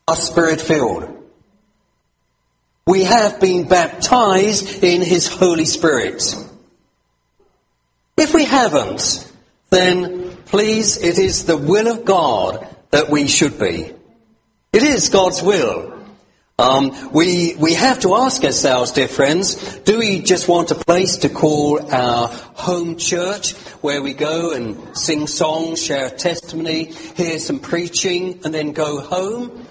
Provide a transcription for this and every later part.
are Spirit-filled. We have been baptized in His Holy Spirit. If we haven't, then please, it is the will of God that we should be. It is God's will. We have to ask ourselves, dear friends, do we just want a place to call our home church, where we go and sing songs, share a testimony, hear some preaching, and then go home?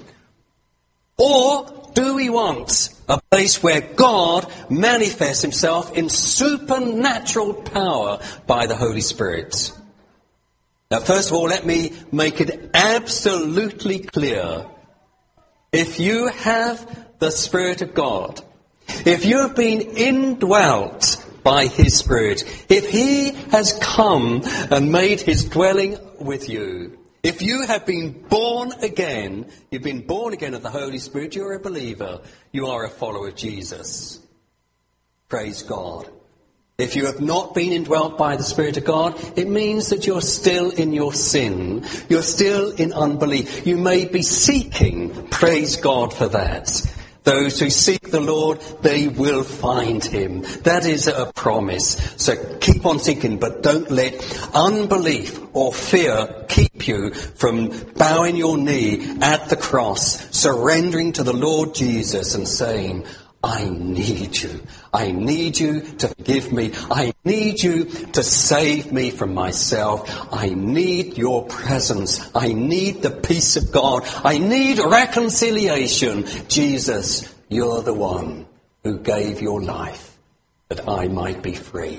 Or do we want a place where God manifests Himself in supernatural power by the Holy Spirit? Now, first of all, let me make it absolutely clear. If you have the Spirit of God, if you have been indwelt by His Spirit, if He has come and made His dwelling with you, if you have been born again, you've been born again of the Holy Spirit, you're a believer, you are a follower of Jesus. Praise God. If you have not been indwelt by the Spirit of God, it means that you're still in your sin. You're still in unbelief. You may be seeking. Praise God for that. Those who seek the Lord, they will find Him. That is a promise. So keep on seeking, but don't let unbelief or fear keep you from bowing your knee at the cross, surrendering to the Lord Jesus and saying, I need you. I need you to forgive me. I need you to save me from myself. I need your presence. I need the peace of God. I need reconciliation. Jesus, you're the one who gave your life that I might be free.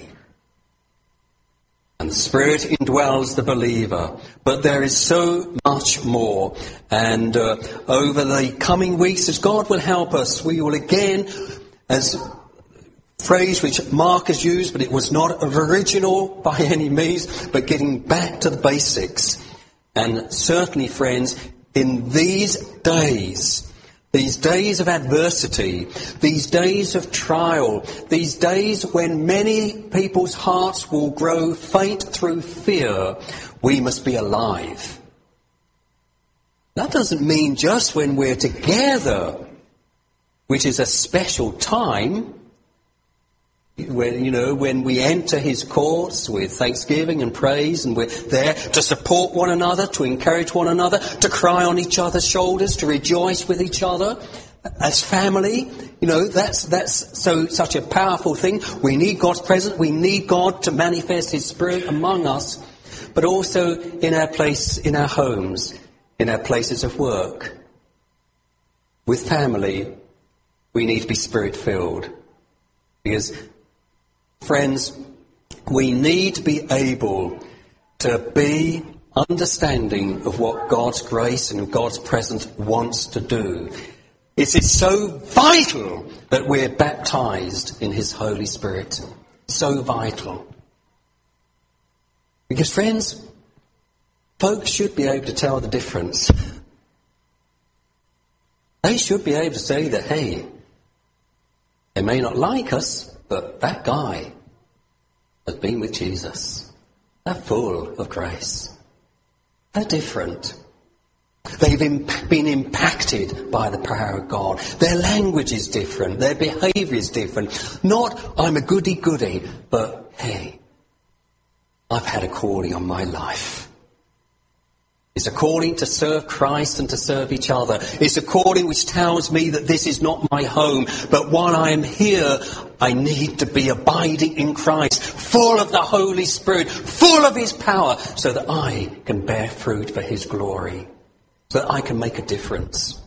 And the Spirit indwells the believer. But there is so much more. And over the coming weeks, as God will help us, we will again, as phrase which Mark has used, but it was not original by any means, but getting back to the basics. And certainly, friends, in these days of adversity, these days of trial, these days when many people's hearts will grow faint through fear, we must be alive. That doesn't mean just when we're together, which is a special time, when we enter His courts with thanksgiving and praise, and we're there to support one another, to encourage one another, to cry on each other's shoulders, to rejoice with each other as family. That's such a powerful thing. We need God's presence. We need God to manifest His Spirit among us, but also in our homes, in our places of work. With family, we need to be Spirit-filled. Because, friends, we need to be able to be understanding of what God's grace and God's presence wants to do. It is so vital that we're baptized in His Holy Spirit. So vital. Because, friends, folks should be able to tell the difference. They should be able to say that, hey, they may not like us, but that guy has been with Jesus. They're full of grace. They're different. They've been impacted by the power of God. Their language is different. Their behaviour is different. Not, I'm a goody-goody, but, hey, I've had a calling on my life. It's a calling to serve Christ and to serve each other. It's a calling which tells me that this is not my home, but while I am here, I need to be abiding in Christ, full of the Holy Spirit, full of His power, so that I can bear fruit for His glory, so that I can make a difference.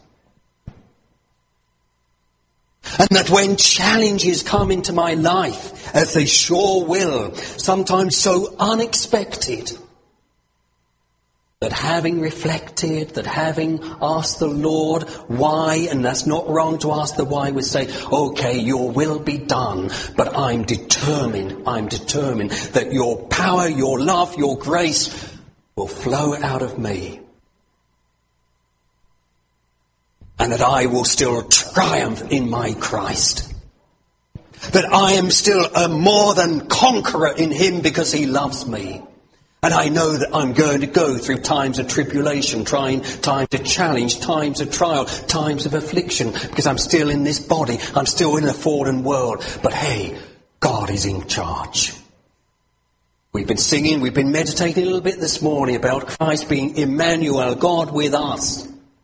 And that when challenges come into my life, as they sure will, sometimes so unexpected, that having reflected, that having asked the Lord why, and that's not wrong to ask the why, we say, okay, your will be done, but I'm determined that your power, your love, your grace will flow out of me. And that I will still triumph in my Christ. That I am still a more than conqueror in Him because He loves me. And I know that I'm going to go through times of tribulation, times of challenge, times of trial, times of affliction, because I'm still in this body. I'm still in a fallen world. But hey, God is in charge. We've been singing, we've been meditating a little bit this morning about Christ being Emmanuel, God with us.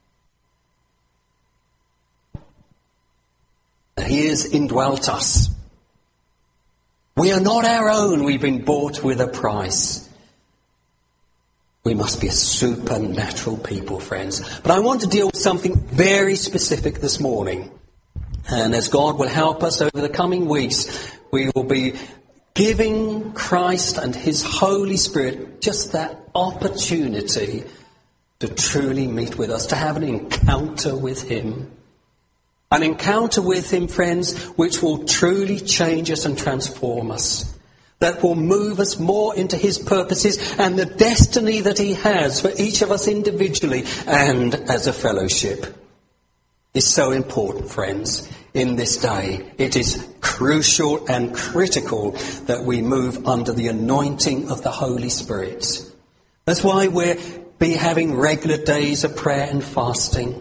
And He has indwelt us. We are not our own. We've been bought with a price. We must be a supernatural people, friends. But I want to deal with something very specific this morning. And as God will help us over the coming weeks, we will be giving Christ and His Holy Spirit just that opportunity to truly meet with us, to have an encounter with Him. An encounter with Him, friends, which will truly change us and transform us. That will move us more into His purposes and the destiny that He has for each of us individually and as a fellowship. It's so important, friends, in this day. It is crucial and critical that we move under the anointing of the Holy Spirit. That's why we'll be having regular days of prayer and fasting.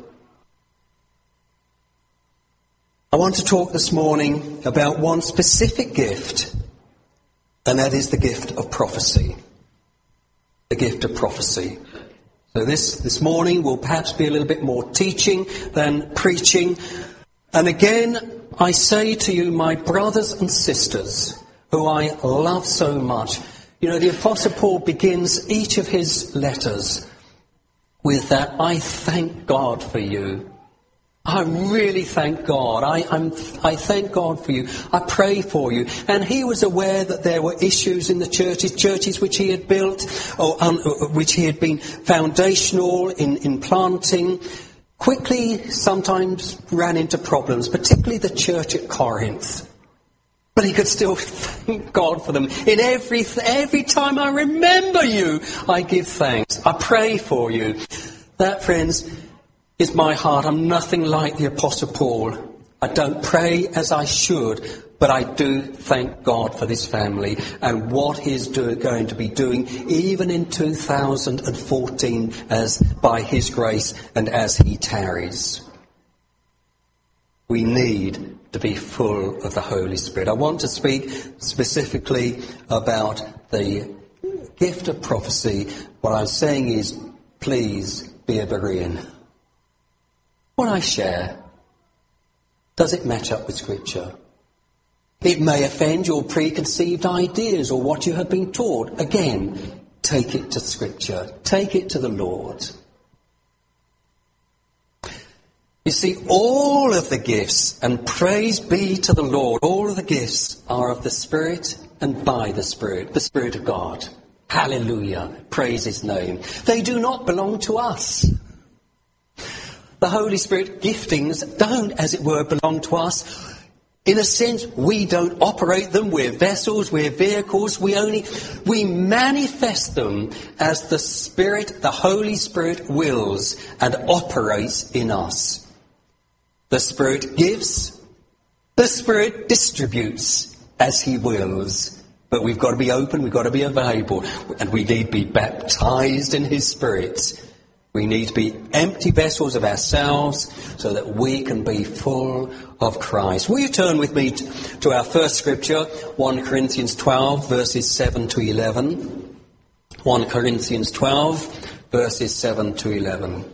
I want to talk this morning about one specific gift, and that is the gift of prophecy. The gift of prophecy. So this morning will perhaps be a little bit more teaching than preaching. And again, I say to you, my brothers and sisters, who I love so much, you know, the Apostle Paul begins each of his letters with that, I thank God for you. I really thank God. I thank God for you. I pray for you. And he was aware that there were issues in the churches which he had built, or which he had been foundational in planting, quickly sometimes ran into problems, particularly the church at Corinth. But he could still thank God for them. In every time I remember you, I give thanks. I pray for you. That, friends, is my heart. I'm nothing like the Apostle Paul. I don't pray as I should, but I do thank God for this family and what He's going to be doing even in 2014 as by His grace and as He tarries. We need to be full of the Holy Spirit. I want to speak specifically about the gift of prophecy. What I'm saying is, please be a Berean. What I share, does it match up with Scripture? It may offend your preconceived ideas or what you have been taught. Again, take it to Scripture. Take it to the Lord. You see, all of the gifts, and praise be to the Lord, all of the gifts are of the Spirit and by the Spirit of God. Hallelujah. Praise His name. They do not belong to us. The Holy Spirit giftings don't, as it were, belong to us. In a sense, we don't operate them. We're vessels, we're vehicles. We manifest them as the Spirit, the Holy Spirit wills and operates in us. The Spirit gives, the Spirit distributes as He wills. But we've got to be open, we've got to be available, and we need to be baptized in His Spirit. We need to be empty vessels of ourselves so that we can be full of Christ. Will you turn with me to our first scripture, 1 Corinthians 12, verses 7 to 11. 1 Corinthians 12, verses 7 to 11.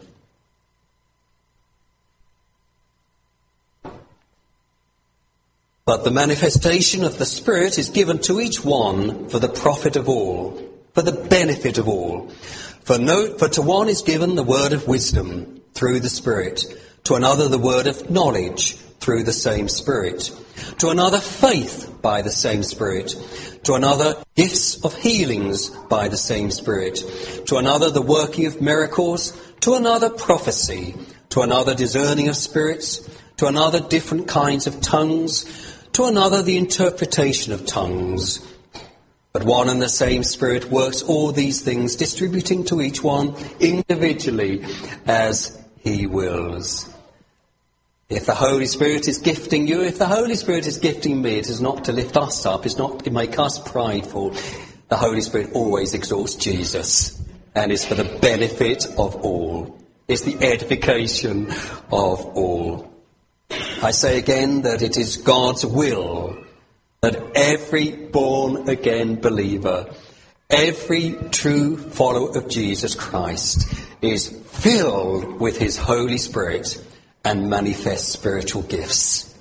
But the manifestation of the Spirit is given to each one for the profit of all, for the benefit of all. For to one is given the word of wisdom through the Spirit, to another the word of knowledge through the same Spirit, to another faith by the same Spirit, to another gifts of healings by the same Spirit, to another the working of miracles, to another prophecy, to another discerning of spirits, to another different kinds of tongues, to another the interpretation of tongues. But one and the same Spirit works all these things, distributing to each one individually as He wills. If the Holy Spirit is gifting you, if the Holy Spirit is gifting me, it is not to lift us up, it's not to make us prideful. the Holy Spirit always exalts Jesus and is for the benefit of all. It's the edification of all. I say again that it is God's will that every born-again believer, every true follower of Jesus Christ, is filled with his Holy Spirit and manifests spiritual gifts.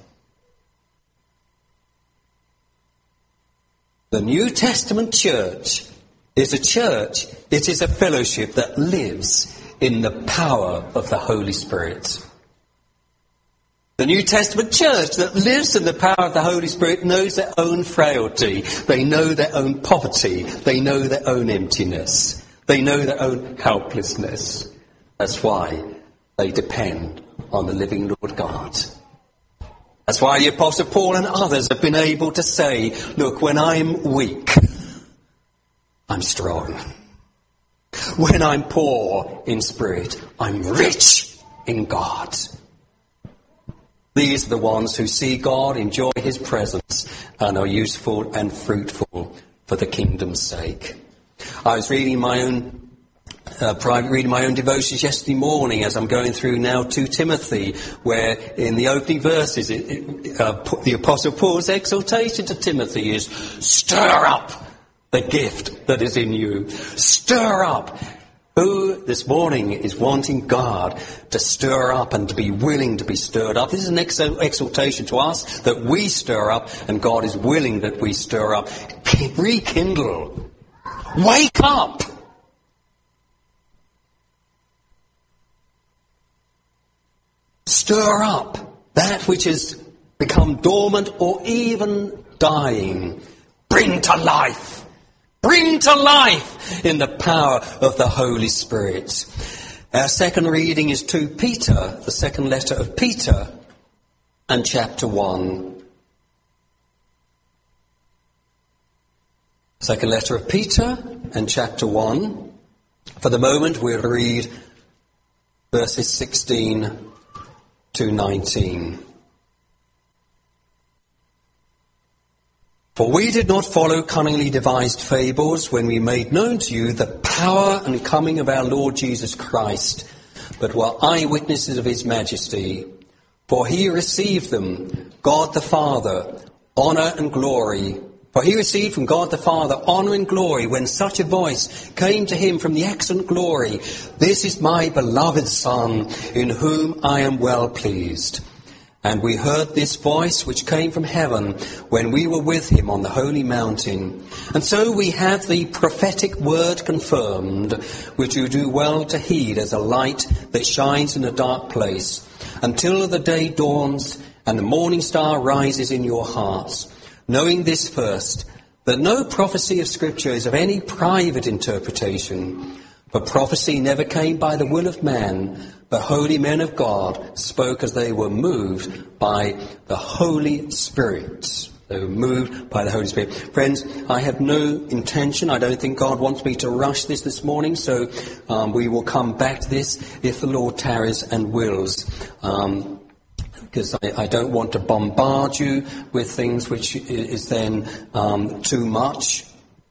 The New Testament church is a fellowship that lives in the power of the Holy Spirit. The New Testament church that lives in the power of the Holy Spirit knows their own frailty. They know their own poverty. They know their own emptiness. They know their own helplessness. That's why they depend on the living Lord God. That's why the Apostle Paul and others have been able to say, look, when I'm weak, I'm strong. When I'm poor in spirit, I'm rich in God. These are the ones who see God, enjoy his presence, and are useful and fruitful for the kingdom's sake. I was reading my own devotions yesterday morning as I'm going through now 2 Timothy, where in the opening verses the Apostle Paul's exhortation to Timothy is, stir up the gift that is in you. Stir up. Who this morning is wanting God to stir up and to be willing to be stirred up? This is an exhortation to us that we stir up, and God is willing that we stir up. Rekindle. Wake up. Stir up that which has become dormant or even dying. Bring to life. Bring to life in the power of the Holy Spirit. Our second reading is 2 Peter, the second letter of Peter, and chapter 1. Second letter of Peter and chapter 1. For the moment we'll read verses 16 to 19. For we did not follow cunningly devised fables when we made known to you the power and coming of our Lord Jesus Christ, but were eyewitnesses of his majesty. For he received them, God the Father, honour and glory. For he received from God the Father honour and glory when such a voice came to him from the excellent glory, this is my beloved Son, in whom I am well pleased. And we heard this voice which came from heaven when we were with him on the holy mountain. And so we have the prophetic word confirmed, which you do well to heed as a light that shines in a dark place, until the day dawns and the morning star rises in your hearts. Knowing this first, that no prophecy of Scripture is of any private interpretation. For prophecy never came by the will of man, but holy men of God spoke as they were moved by the Holy Spirit. They were moved by the Holy Spirit. Friends, I have no intention, I don't think God wants me to rush this morning, so we will come back to this if the Lord tarries and wills. Because I don't want to bombard you with things which is then too much,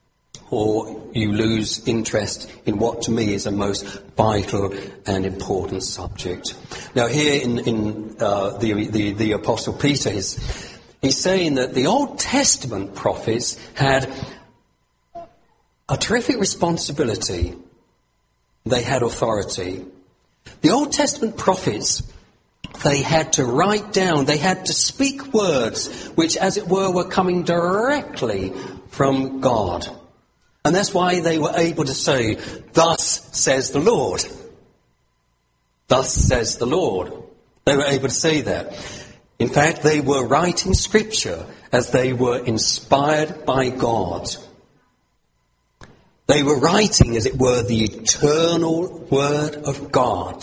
or you lose interest in what to me is a most vital and important subject. Now here in the Apostle Peter, he's saying that the Old Testament prophets had a terrific responsibility. They had authority. The Old Testament prophets, they had to write down, they had to speak words which, as it were coming directly from God. And that's why they were able to say, thus says the Lord. Thus says the Lord. They were able to say that. In fact, they were writing Scripture as they were inspired by God. They were writing, as it were, the eternal Word of God.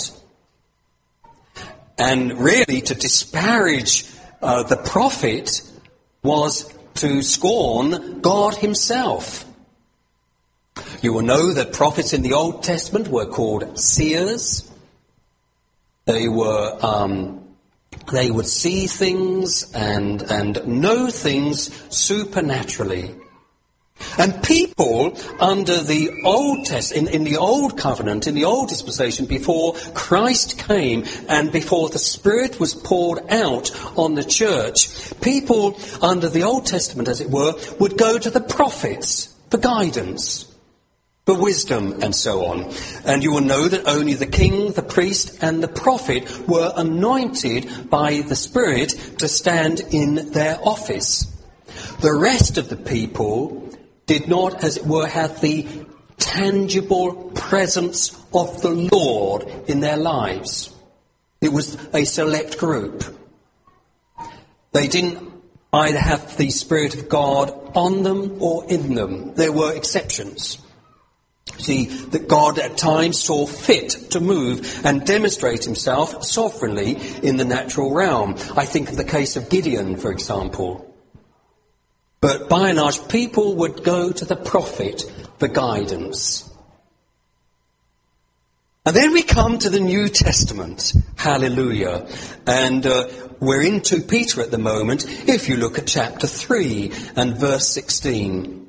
And really, to disparage the prophet was to scorn God himself. You will know that prophets in the Old Testament were called seers. They would see things and know things supernaturally. And people under the Old Testament, in the Old Covenant, in the Old Dispensation, before Christ came and before the Spirit was poured out on the church, people under the Old Testament, as it were, would go to the prophets for guidance, for wisdom, and so on. And you will know that only the king, the priest, and the prophet were anointed by the Spirit to stand in their office. The rest of the people did not, as it were, have the tangible presence of the Lord in their lives. It was a select group. They didn't either have the Spirit of God on them or in them. There were exceptions. See, that God at times saw fit to move and demonstrate himself sovereignly in the natural realm. I think of the case of Gideon, for example. But by and large, people would go to the prophet for guidance. And then we come to the New Testament. Hallelujah. And we're in 2 Peter at the moment, if you look at chapter 3 and verse 16.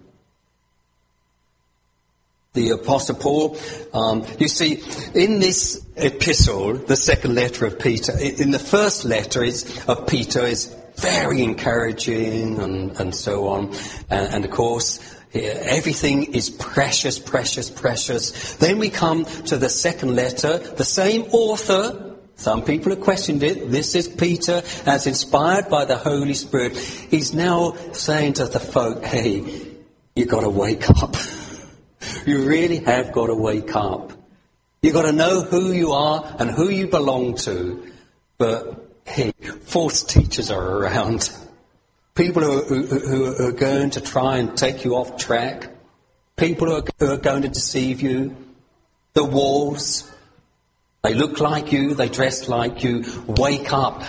The Apostle Paul, you see, in this epistle, the second letter of Peter, in the first letter of Peter is very encouraging and so on. And of course, everything is precious, precious, precious. Then we come to the second letter, the same author. Some people have questioned it. This is Peter, as inspired by the Holy Spirit. He's now saying to the folk, hey, you've got to wake up. You really have got to wake up. You've got to know who you are and who you belong to. But hey, false teachers are around. People who are going to try and take you off track. People who are going to deceive you. The wolves. They look like you. They dress like you. Wake up.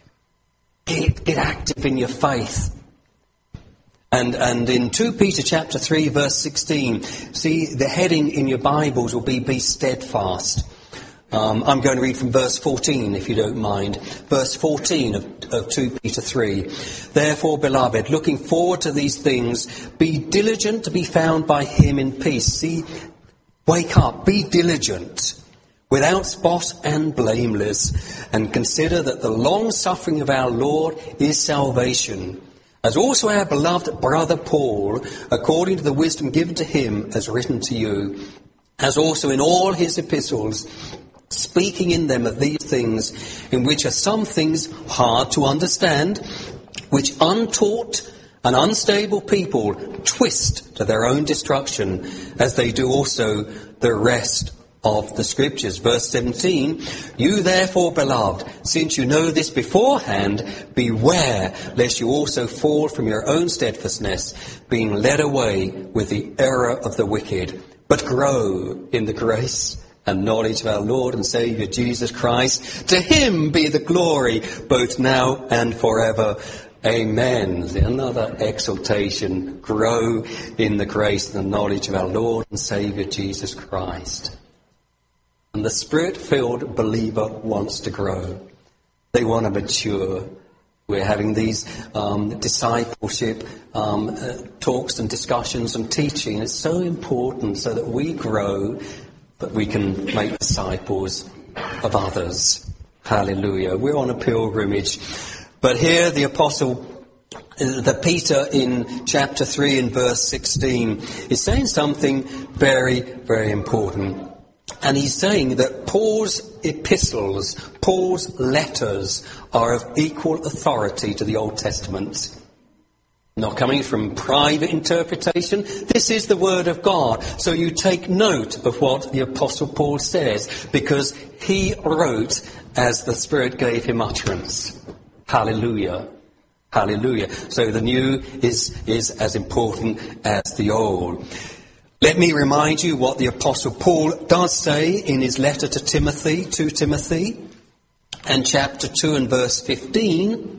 Get active in your faith. And in 2 Peter chapter 3 verse 16, see the heading in your Bibles will be steadfast. I'm going to read from verse 14, if you don't mind. Verse 14 of 2 Peter 3. Therefore, beloved, looking forward to these things, be diligent to be found by him in peace. See, wake up, be diligent, without spot and blameless, and consider that the long suffering of our Lord is salvation. As also our beloved brother Paul, according to the wisdom given to him, has written to you, as also in all his epistles, speaking in them of these things, in which are some things hard to understand, which untaught and unstable people twist to their own destruction, as they do also the rest of the Scriptures. Verse 17, you therefore, beloved, since you know this beforehand, beware lest you also fall from your own steadfastness, being led away with the error of the wicked, but grow in the grace and knowledge of our Lord and Saviour Jesus Christ. To him be the glory both now and forever. Amen. Another exaltation. Grow in the grace and the knowledge of our Lord and Saviour Jesus Christ. And the Spirit-filled believer wants to grow. They want to mature. We're having these discipleship talks and discussions and teaching. It's so important so that we grow, but we can make disciples of others. Hallelujah. We're on a pilgrimage. But here the Apostle, the Peter in chapter 3 and verse 16 is saying something very, very important. And he's saying that Paul's epistles, Paul's letters are of equal authority to the Old Testament. Not coming from private interpretation. This is the Word of God. So you take note of what the Apostle Paul says, because he wrote as the Spirit gave him utterance. Hallelujah. Hallelujah. So the new is as important as the old. Let me remind you what the Apostle Paul does say in his letter to Timothy, 2 Timothy, and chapter 2 and verse 15.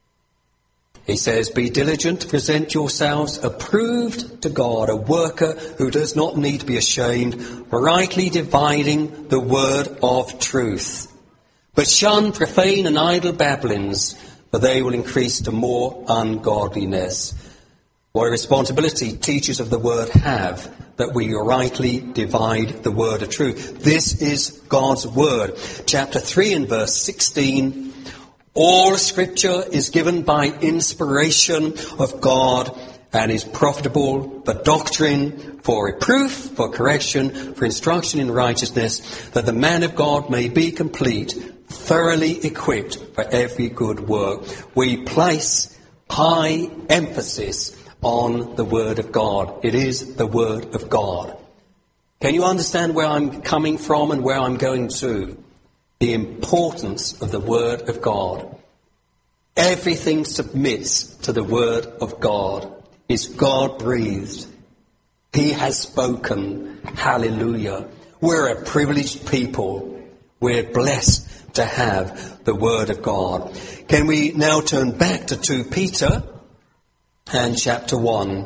He says, be diligent to present yourselves approved to God, a worker who does not need to be ashamed, rightly dividing the word of truth. But shun profane and idle babblings, for they will increase to more ungodliness. What a responsibility teachers of the word have, that we rightly divide the word of truth. This is God's word. Chapter 3 and verse 16. All scripture is given by inspiration of God and is profitable for doctrine, for reproof, for correction, for instruction in righteousness, that the man of God may be complete, thoroughly equipped for every good work. We place high emphasis on the Word of God. It is the Word of God. Can you understand where I'm coming from and where I'm going to? The importance of the Word of God. Everything submits to the Word of God. It's God-breathed. He has spoken. Hallelujah. We're a privileged people. We're blessed to have the Word of God. Can we now turn back to 2 Peter and chapter 1.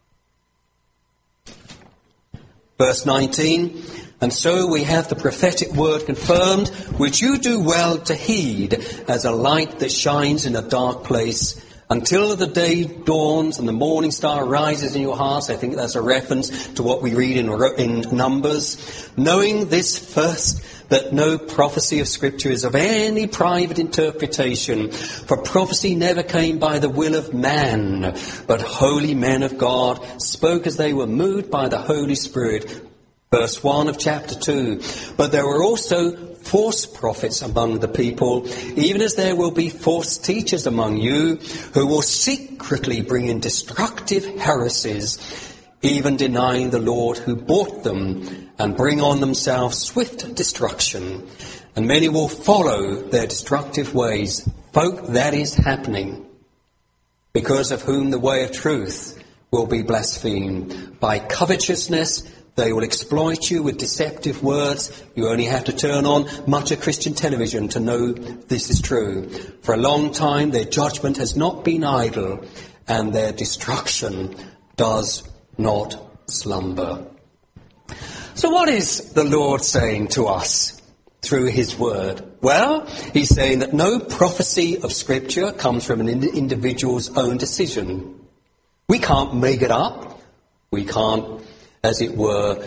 Verse 19. And so we have the prophetic word confirmed, which you do well to heed as a light that shines in a dark place, until the day dawns and the morning star rises in your hearts. I think that's a reference to what we read in Numbers. Knowing this first, that no prophecy of Scripture is of any private interpretation. For prophecy never came by the will of man, but holy men of God spoke as they were moved by the Holy Spirit. Verse 1 of chapter 2. But there were also false prophets among the people, even as there will be false teachers among you, who will secretly bring in destructive heresies, even denying the Lord who bought them, and bring on themselves swift destruction. And many will follow their destructive ways. Folk, that is happening, because of whom the way of truth will be blasphemed. By covetousness they will exploit you with deceptive words. You only have to turn on much of Christian television to know this is true. For a long time their judgment has not been idle, and their destruction does not slumber. So what is the Lord saying to us through his word? Well, he's saying that no prophecy of Scripture comes from an individual's own decision. We can't make it up. We can't, as it were,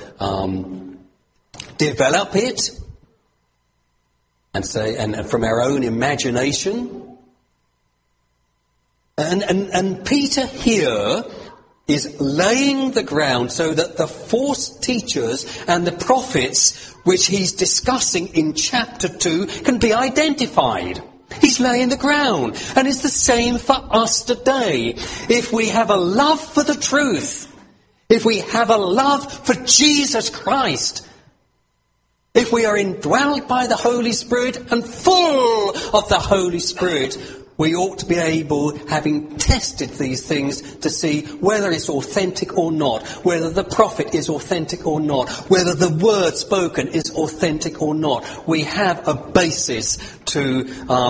develop it and say, and from our own imagination. And Peter here is laying the ground so that the false teachers and the prophets, which he's discussing in chapter 2, can be identified. He's laying the ground. And it's the same for us today. If we have a love for the truth, if we have a love for Jesus Christ, if we are indwelled by the Holy Spirit and full of the Holy Spirit, we ought to be able, having tested these things, to see whether it's authentic or not, whether the prophet is authentic or not, whether the word spoken is authentic or not. We have a basis to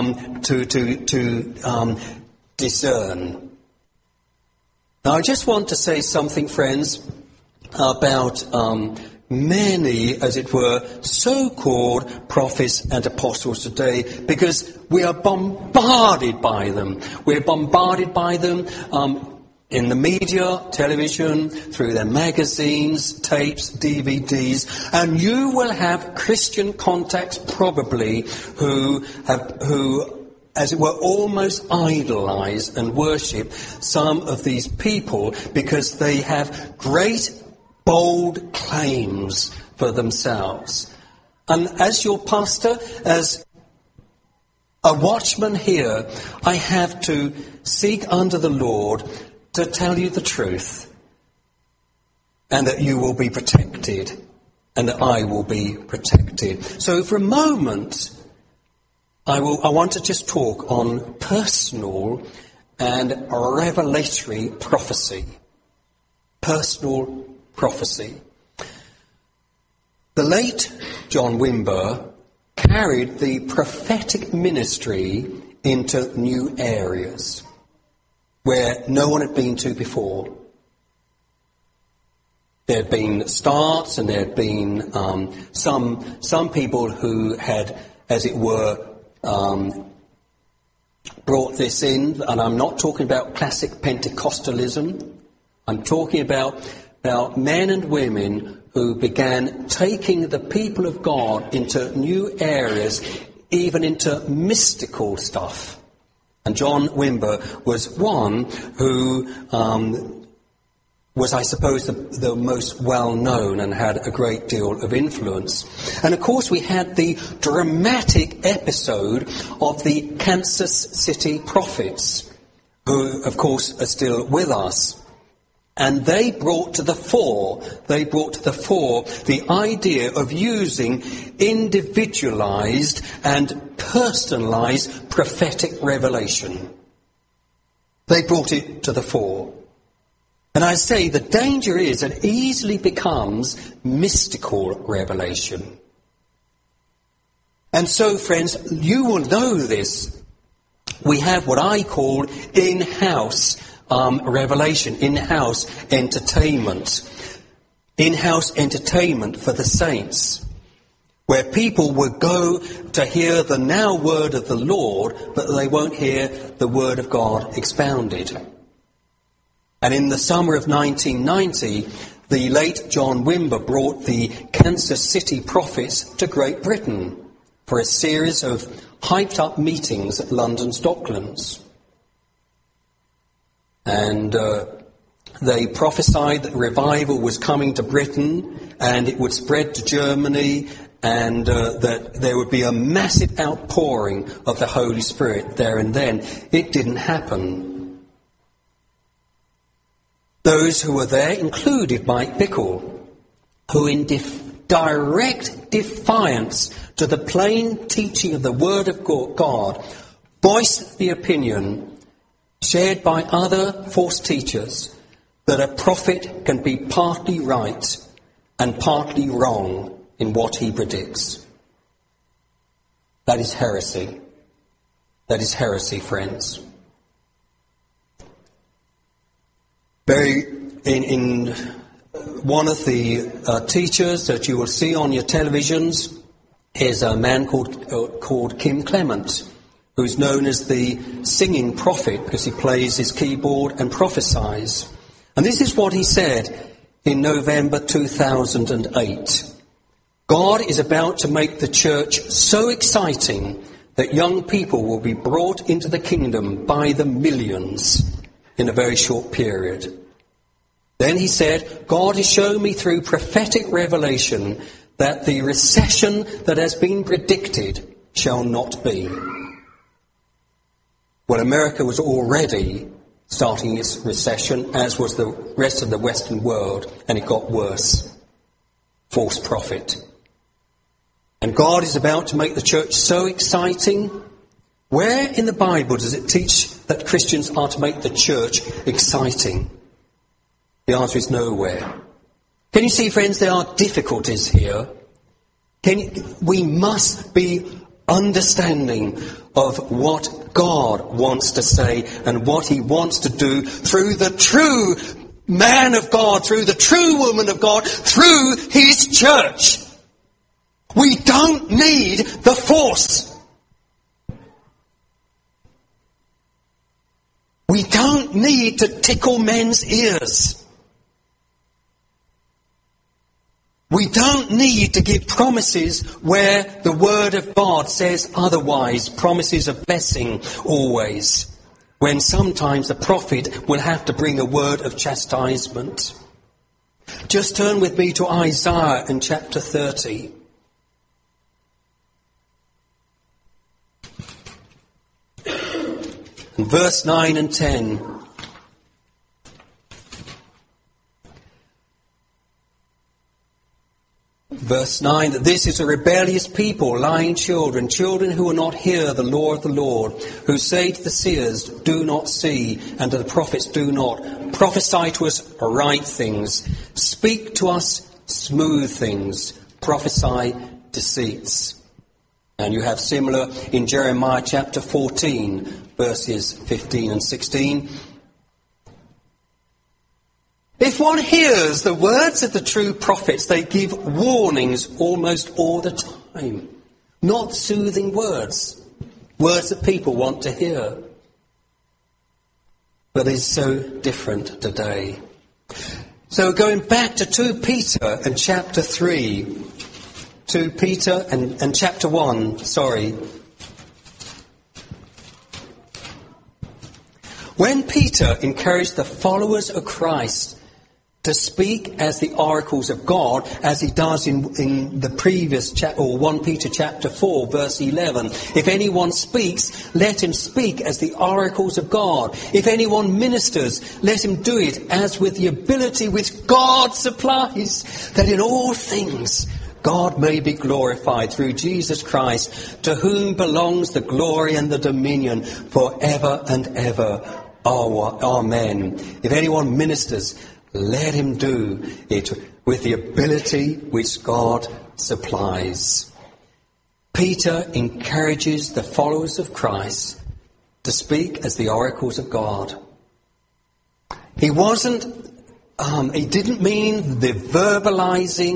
discern. Now, I just want to say something, friends, about many, as it were, so-called prophets and apostles today, because we are bombarded by them. We're bombarded by them in the media, television, through their magazines, tapes, DVDs, and you will have Christian contacts probably who as it were, almost idolize and worship some of these people because they have great bold claims for themselves. And as your pastor, as a watchman here, I have to seek under the Lord to tell you the truth, and that you will be protected, and that I will be protected. So for a moment, I want to just talk on personal and revelatory prophecy. Personal prophecy. The late John Wimber carried the prophetic ministry into new areas where no one had been to before. There had been starts, and there had been some people who had, as it were, brought this in, and I'm not talking about classic Pentecostalism. I'm talking about men and women who began taking the people of God into new areas, even into mystical stuff. And John Wimber was one who was, I suppose, the most well-known and had a great deal of influence. And, of course, we had the dramatic episode of the Kansas City prophets, who, of course, are still with us. And they brought to the fore the idea of using individualized and personalized prophetic revelation. They brought it to the fore. And I say the danger is it easily becomes mystical revelation. And so, friends, you will know this. We have what I call in-house revelation, in-house entertainment. In-house entertainment for the saints, where people will go to hear the now word of the Lord, but they won't hear the word of God expounded. And in the summer of 1990, the late John Wimber brought the Kansas City prophets to Great Britain for a series of hyped-up meetings at London's Docklands. And they prophesied that revival was coming to Britain and it would spread to Germany, and that there would be a massive outpouring of the Holy Spirit there and then. It didn't happen. Those who were there included Mike Bickle, who in direct defiance to the plain teaching of the Word of God voiced the opinion shared by other false teachers that a prophet can be partly right and partly wrong in what he predicts. That is heresy. That is heresy, friends. In one of the teachers that you will see on your televisions is a man called Kim Clement, who's known as the singing prophet because he plays his keyboard and prophesies. And this is what he said in November 2008. God is about to make the church so exciting that young people will be brought into the kingdom by the millions in a very short period. Then he said, God has shown me through prophetic revelation that the recession that has been predicted shall not be. Well, America was already starting its recession, as was the rest of the Western world, and it got worse. False prophet. And God is about to make the church so exciting. Where in the Bible does it teach that Christians are to make the church exciting? The answer is nowhere. Can you see, friends, there are difficulties here. We must be understanding of what God wants to say and what he wants to do through the true man of God, through the true woman of God, through his church. We don't need the force. We don't need to tickle men's ears. We don't need to give promises where the Word of God says otherwise, promises of blessing always, when sometimes the prophet will have to bring a word of chastisement. Just turn with me to Isaiah in chapter 30. And verse 9 and 10. Verse 9, that this is a rebellious people, lying children who will not hear the law of the Lord, who say to the seers, do not see, and to the prophets, do not. Prophesy to us right things. Speak to us smooth things. Prophesy deceits. And you have similar in Jeremiah chapter 14, verses 15 and 16. If one hears the words of the true prophets, they give warnings almost all the time. Not soothing words. Words that people want to hear. But it's so different today. So going back to 2 Peter and chapter 3, 2 Peter and chapter 1, When Peter encouraged the followers of Christ to speak as the oracles of God, as he does in the previous chapter, or 1 Peter chapter 4, verse 11. If anyone speaks, let him speak as the oracles of God. If anyone ministers, let him do it as with the ability which God supplies, that in all things God may be glorified through Jesus Christ, to whom belongs the glory and the dominion forever and ever. Amen. If anyone ministers, let him do it with the ability which God supplies. Peter encourages the followers of Christ to speak as the oracles of God. He didn't mean the verbalizing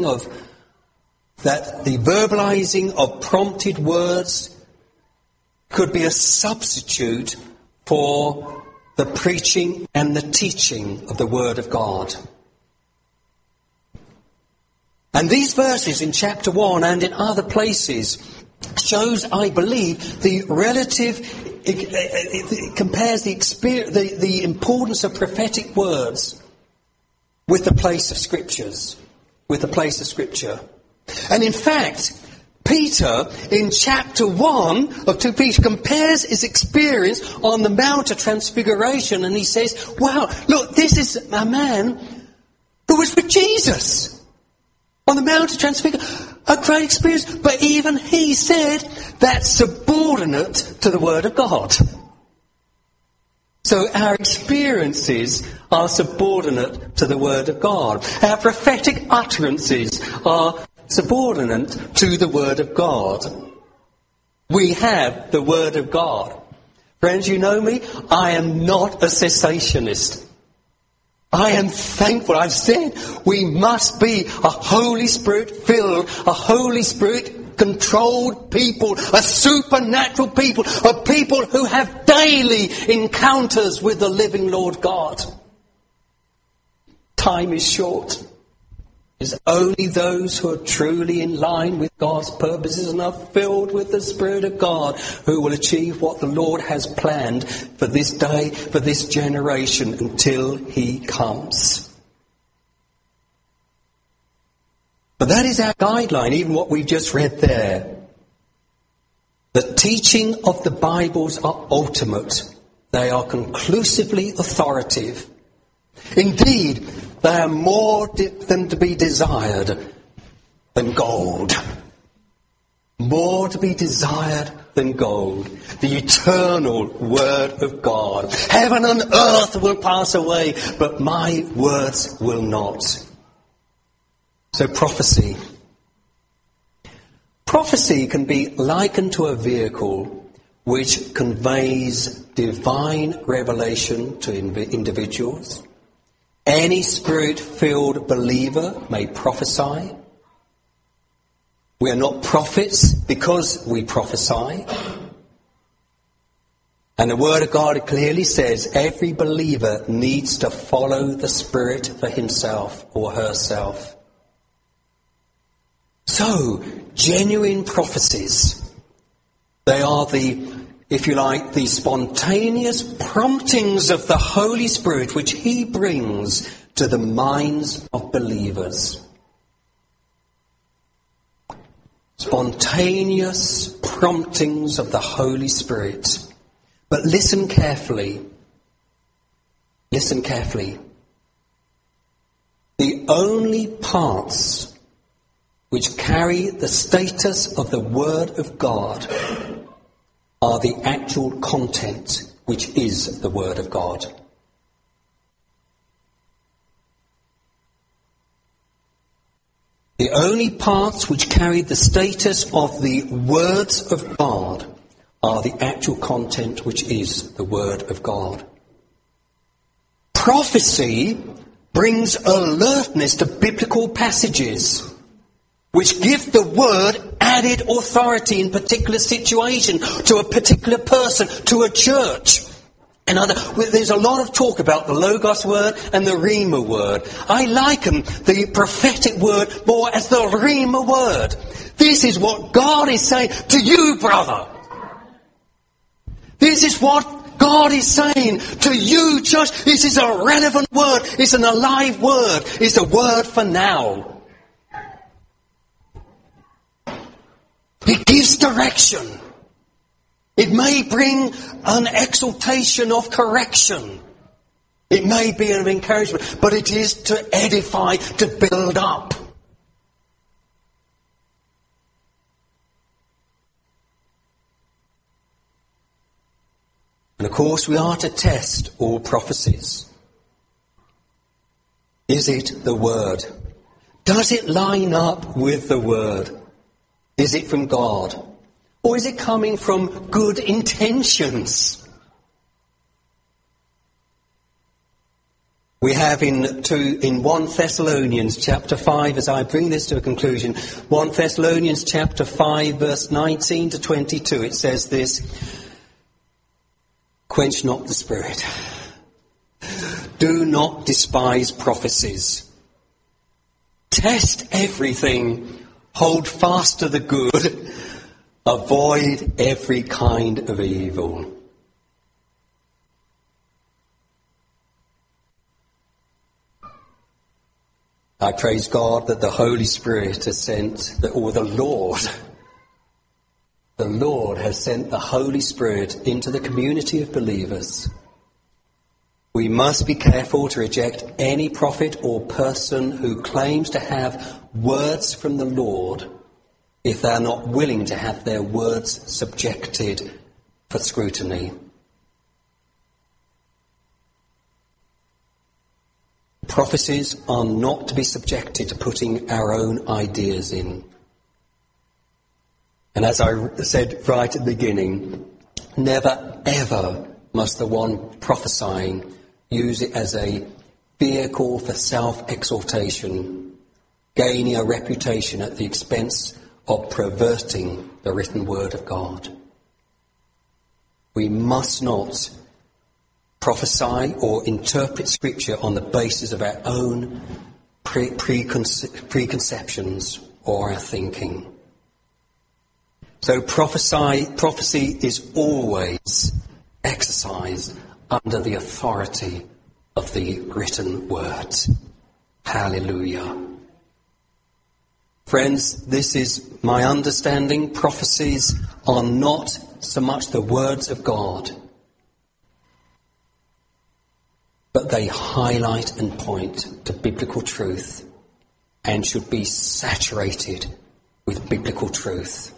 of prompted words could be a substitute for the preaching and the teaching of the Word of God. And these verses in chapter 1 and in other places shows, I believe, the relative, it compares the importance of prophetic words with the place of Scriptures, with the place of Scripture. And in fact, Peter, in chapter 1 of 2 Peter, compares his experience on the Mount of Transfiguration, and he says, wow, look, this is a man who was with Jesus on the Mount of Transfiguration. A great experience, but even he said that's subordinate to the Word of God. So our experiences are subordinate to the Word of God. Our prophetic utterances are subordinate to the Word of God. We have the Word of God. Friends, you know me, I am not a cessationist. I am thankful. I've said we must be a Holy Spirit filled, a Holy Spirit controlled people, a supernatural people, a people who have daily encounters with the living Lord God. Time is short. It's only those who are truly in line with God's purposes and are filled with the Spirit of God who will achieve what the Lord has planned for this day, for this generation, until He comes. But that is our guideline, even what we've just read there. The teaching of the Bibles are ultimate. They are conclusively authoritative. Indeed, they are more than to be desired than gold. More to be desired than gold. The eternal Word of God. Heaven and earth will pass away, but my words will not. So prophecy. Prophecy can be likened to a vehicle which conveys divine revelation to individuals. Any Spirit-filled believer may prophesy. We are not prophets because we prophesy. And the Word of God clearly says every believer needs to follow the Spirit for himself or herself. So, genuine prophecies, they are if you like, the spontaneous promptings of the Holy Spirit which He brings to the minds of believers. Spontaneous promptings of the Holy Spirit. But listen carefully. Listen carefully. The only parts which carry the status of the Word of God are the actual content, which is the Word of God. The only parts which carry the status of the words of God are the actual content, which is the Word of God. Prophecy brings alertness to biblical passages, which give the Word added authority in particular situation, to a particular person, to a church. There's a lot of talk about the Logos word and the Rhema word. I liken the prophetic word more as the Rhema word. This is what God is saying to you, brother. This is what God is saying to you, church. This is a relevant word. It's an alive word. It's a word for now. It gives direction. It may bring an exaltation of correction. It may be an encouragement, but it is to edify, to build up. And of course we are to test all prophecies. Is it the Word? Does it line up with the Word? Is it from God? Or is it coming from good intentions? We have in 1 Thessalonians chapter 5, as I bring this to a conclusion, 1 Thessalonians chapter 5 verse 19 to 22, it says this: quench not the spirit. Do not despise prophecies. Test everything. Hold fast to the good. Avoid every kind of evil. I praise God that the Holy Spirit has sent, or the Lord has sent the Holy Spirit into the community of believers. We must be careful to reject any prophet or person who claims to have words from the Lord if they are not willing to have their words subjected for scrutiny. Prophecies are not to be subjected to putting our own ideas in. And as I said right at the beginning, never ever must the one prophesying use it as a vehicle for self-exaltation, gaining a reputation at the expense of perverting the written word of God. We must not prophesy or interpret Scripture on the basis of our own preconceptions or our thinking. So prophecy is always exercised under the authority of the written word. Hallelujah. Friends, this is my understanding. Prophecies are not so much the words of God, but they highlight and point to biblical truth and should be saturated with biblical truth.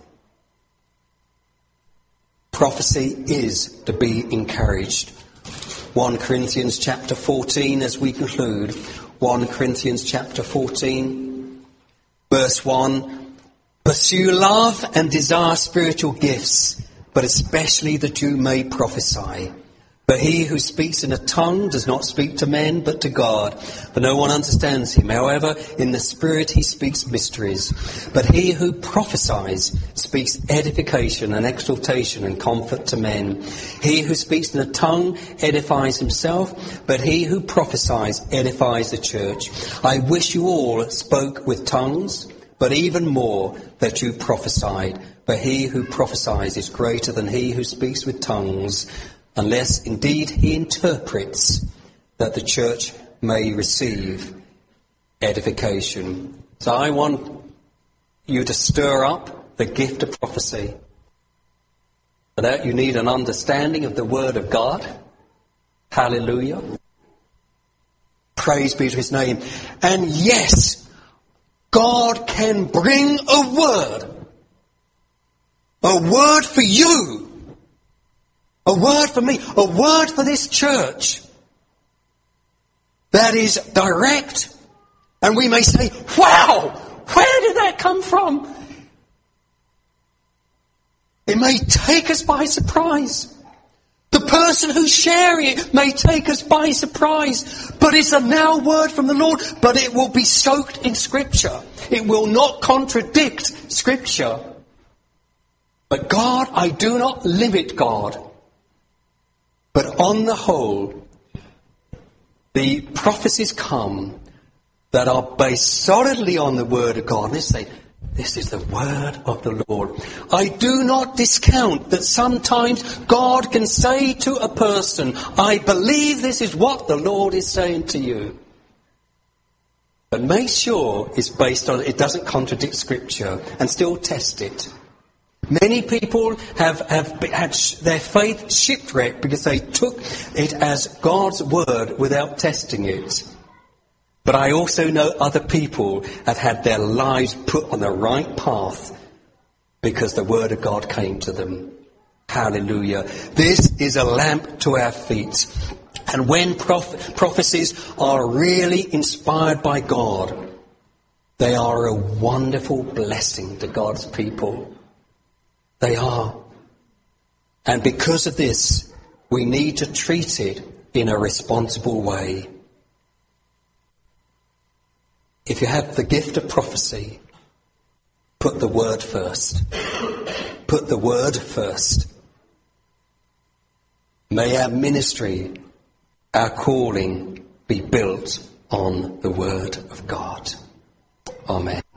Prophecy is to be encouraged. 1 Corinthians chapter 14, as we conclude. 1 Corinthians chapter 14, verse 1. Pursue love and desire spiritual gifts, but especially that you may prophesy. But he who speaks in a tongue does not speak to men, but to God, for no one understands him. However, in the Spirit he speaks mysteries. But he who prophesies speaks edification and exhortation and comfort to men. He who speaks in a tongue edifies himself, but he who prophesies edifies the church. I wish you all spoke with tongues, but even more that you prophesied. But he who prophesies is greater than he who speaks with tongues, unless indeed he interprets, that the church may receive edification. So I want you to stir up the gift of prophecy. For that you need an understanding of the Word of God. Hallelujah. Praise be to his name. And yes, God can bring a word for you. A word for me, a word for this church that is direct, and we may say, wow, where did that come from? It may take us by surprise. The person who's sharing it may take us by surprise, but it's a now word from the Lord, but it will be soaked in Scripture. It will not contradict Scripture. But God, I do not limit God. But on the whole, the prophecies come that are based solidly on the Word of God. Let's say, this is the Word of the Lord. I do not discount that sometimes God can say to a person, I believe this is what the Lord is saying to you. But make sure it's based on, it doesn't contradict Scripture, and still test it. Many people have had their faith shipwrecked because they took it as God's Word without testing it. But I also know other people have had their lives put on the right path because the Word of God came to them. Hallelujah. This is a lamp to our feet. And when prophecies are really inspired by God, they are a wonderful blessing to God's people. They are. And because of this, we need to treat it in a responsible way. If you have the gift of prophecy, put the Word first. Put the Word first. May our ministry, our calling, be built on the Word of God. Amen.